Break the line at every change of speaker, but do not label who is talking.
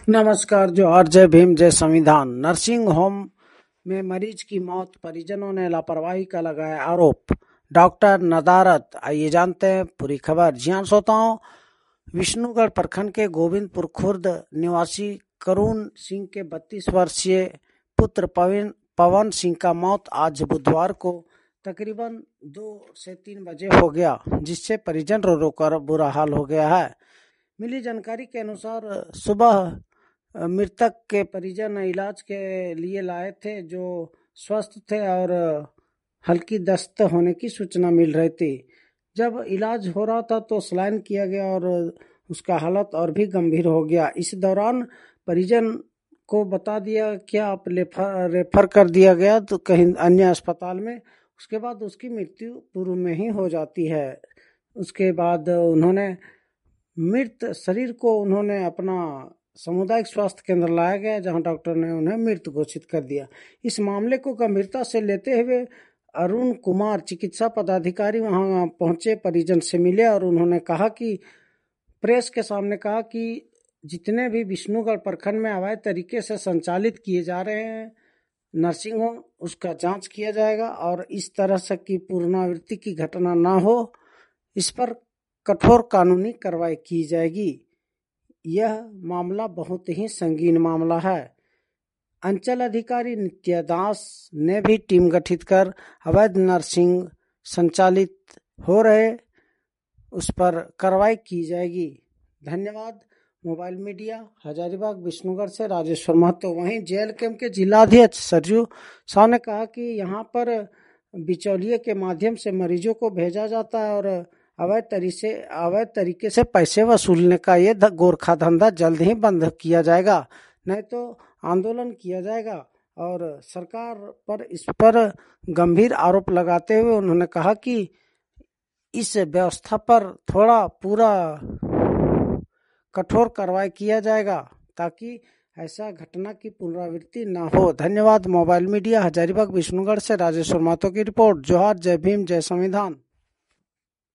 नमस्कार। जोहार, जय भीम, जय संविधान। नर्सिंग होम में मरीज की मौत, परिजनों ने लापरवाही का लगाया आरोप। डॉक्टर नदारत। आइए जानते हैं पूरी खबर। जी हाँ श्रोताओं, विष्णुगढ़ प्रखंड के गोविंदपुर खुर्द निवासी करुण सिंह के 32 वर्षीय पुत्र पवन सिंह का मौत आज बुधवार को तकरीबन 2 से 3 बजे हो गया, जिससे परिजन रो रो कर बुरा हाल हो गया है। मिली जानकारी के अनुसार सुबह मृतक के परिजन इलाज के लिए लाए थे, जो स्वस्थ थे और हल्की दस्त होने की सूचना मिल रही थी। जब इलाज हो रहा था तो स्लाइन किया गया और उसका हालत और भी गंभीर हो गया। इस दौरान परिजन को बता दिया क्या आप रेफर कर दिया गया तो कहीं अन्य अस्पताल में। उसके बाद उसकी मृत्यु पूर्व में ही हो जाती है। उसके बाद उन्होंने मृत शरीर को अपना सामुदायिक स्वास्थ्य केंद्र लाया गया, जहां डॉक्टर ने उन्हें मृत घोषित कर दिया। इस मामले को गंभीरता से लेते हुए अरुण कुमार चिकित्सा पदाधिकारी वहां पहुंचे, परिजन से मिले और उन्होंने कहा कि प्रेस के सामने कहा कि जितने भी विष्णुगढ़ प्रखंड में अवैध तरीके से संचालित किए जा रहे हैं नर्सिंग होम, उसका जांच किया जाएगा और इस तरह से की पुनरावृत्ति की घटना ना हो, इस पर कठोर कानूनी कार्रवाई की जाएगी। यह मामला बहुत ही संगीन मामला है। अंचल अधिकारी नित्या दास ने भी टीम गठित कर अवैध नर्सिंग संचालित हो रहे उस पर कार्रवाई की जाएगी। धन्यवाद। मोबाइल मीडिया, हजारीबाग विष्णुगढ़ से राजेश्वर महतो। वहीं जेएलकेएम के जिलाध्यक्ष सरजू साव ने कहा कि यहाँ पर बिचौलिए के माध्यम से मरीजों को भेजा जाता है और अवैध तरीके से पैसे वसूलने का ये गोरखा धंधा जल्द ही बंद किया जाएगा, नहीं तो आंदोलन किया जाएगा। और सरकार पर इस पर गंभीर आरोप लगाते हुए उन्होंने कहा कि इस व्यवस्था पर पूरा कठोर कार्रवाई किया जाएगा ताकि ऐसा घटना की पुनरावृत्ति न हो। धन्यवाद। मोबाइल मीडिया, हजारीबाग विष्णुगढ़ से राजेश्वर महतो की रिपोर्ट। जोहार, जय भीम, जय संविधान।